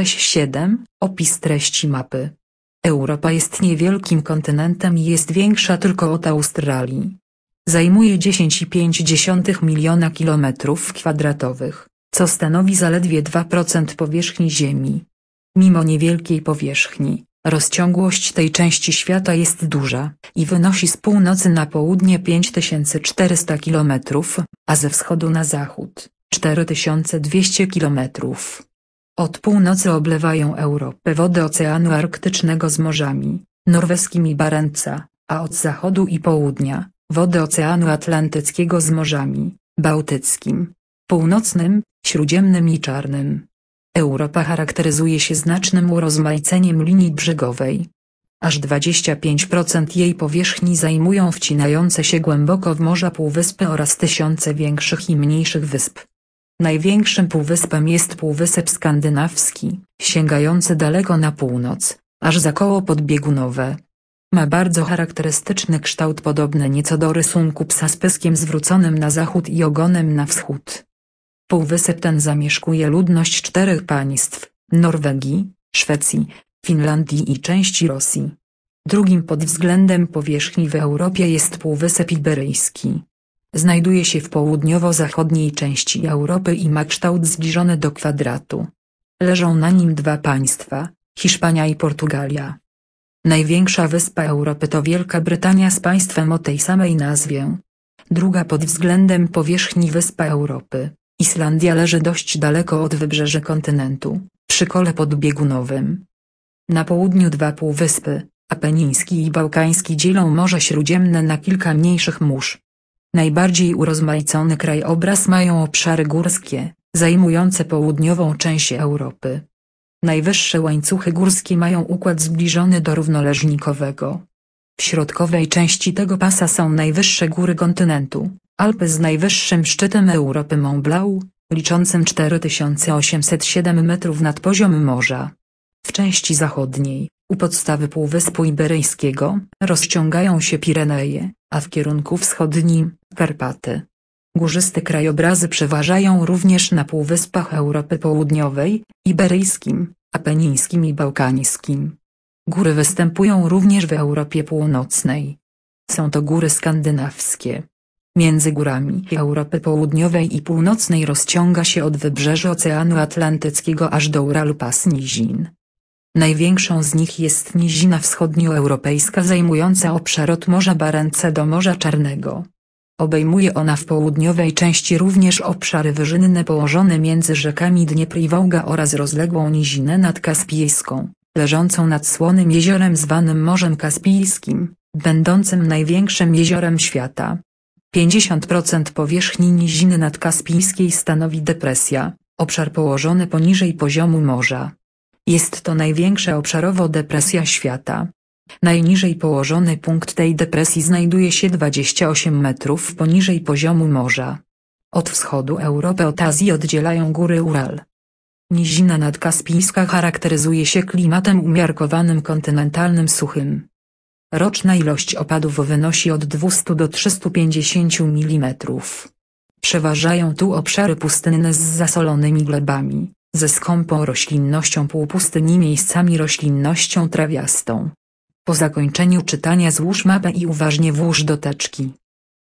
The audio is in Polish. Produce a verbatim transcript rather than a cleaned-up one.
siedem. Opis treści mapy. Europa jest niewielkim kontynentem i jest większa tylko od Australii. Zajmuje dziesięć przecinek pięć miliona kilometrów kwadratowych, co stanowi zaledwie dwa procent powierzchni Ziemi. Mimo niewielkiej powierzchni, rozciągłość tej części świata jest duża i wynosi z północy na południe pięć tysięcy czterysta kilometrów, a ze wschodu na zachód cztery tysiące dwieście kilometrów. Od północy oblewają Europę wody Oceanu Arktycznego z morzami norweskim i Barentsa, a od zachodu i południa wody Oceanu Atlantyckiego z morzami bałtyckim, północnym, śródziemnym i czarnym. Europa charakteryzuje się znacznym urozmaiceniem linii brzegowej. Aż dwadzieścia pięć procent jej powierzchni zajmują wcinające się głęboko w morza półwyspy oraz tysiące większych i mniejszych wysp. Największym półwyspem jest Półwysep Skandynawski, sięgający daleko na północ, aż za koło podbiegunowe. Ma bardzo charakterystyczny kształt podobny nieco do rysunku psa z pyskiem zwróconym na zachód i ogonem na wschód. Półwysep ten zamieszkuje ludność czterech państw: Norwegii, Szwecji, Finlandii i części Rosji. Drugim pod względem powierzchni w Europie jest Półwysep Iberyjski. Znajduje się w południowo-zachodniej części Europy i ma kształt zbliżony do kwadratu. Leżą na nim dwa państwa, Hiszpania i Portugalia. Największa wyspa Europy to Wielka Brytania z państwem o tej samej nazwie. Druga pod względem powierzchni wyspa Europy, Islandia, leży dość daleko od wybrzeży kontynentu, przy kole podbiegunowym. Na południu dwa półwyspy, Apeniński i Bałkański, dzielą Morze Śródziemne na kilka mniejszych mórz. Najbardziej urozmaicony krajobraz mają obszary górskie, zajmujące południową część Europy. Najwyższe łańcuchy górskie mają układ zbliżony do równoleżnikowego. W środkowej części tego pasa są najwyższe góry kontynentu, Alpy z najwyższym szczytem Europy Mont Blanc, liczącym cztery tysiące osiemset siedem metrów nad poziomem morza. W części zachodniej, u podstawy Półwyspu Iberyjskiego, rozciągają się Pireneje, a w kierunku wschodnim – Karpaty. Górzyste krajobrazy przeważają również na półwyspach Europy Południowej, Iberyjskim, Apenińskim i Bałkańskim. Góry występują również w Europie Północnej. Są to góry skandynawskie. Między górami Europy Południowej i Północnej rozciąga się od wybrzeży Oceanu Atlantyckiego aż do Uralu pas nizin. Największą z nich jest nizina wschodnioeuropejska, zajmująca obszar od Morza Barentsa do Morza Czarnego. Obejmuje ona w południowej części również obszary wyżynne położone między rzekami Dniepr i Wołga oraz rozległą nizinę nadkaspijską, leżącą nad słonym jeziorem zwanym Morzem Kaspijskim, będącym największym jeziorem świata. pięćdziesiąt procent powierzchni niziny nadkaspijskiej stanowi depresja, obszar położony poniżej poziomu morza. Jest to największa obszarowo depresja świata. Najniżej położony punkt tej depresji znajduje się dwadzieścia osiem metrów poniżej poziomu morza. Od wschodu Europy od Azji oddzielają góry Ural. Nizina nadkaspijska charakteryzuje się klimatem umiarkowanym kontynentalnym suchym. Roczna ilość opadów wynosi od dwieście do trzystu pięćdziesięciu milimetrów. Przeważają tu obszary pustynne z zasolonymi glebami, ze skąpą roślinnością półpustyni, miejscami roślinnością trawiastą. Po zakończeniu czytania złóż mapę i uważnie włóż do teczki.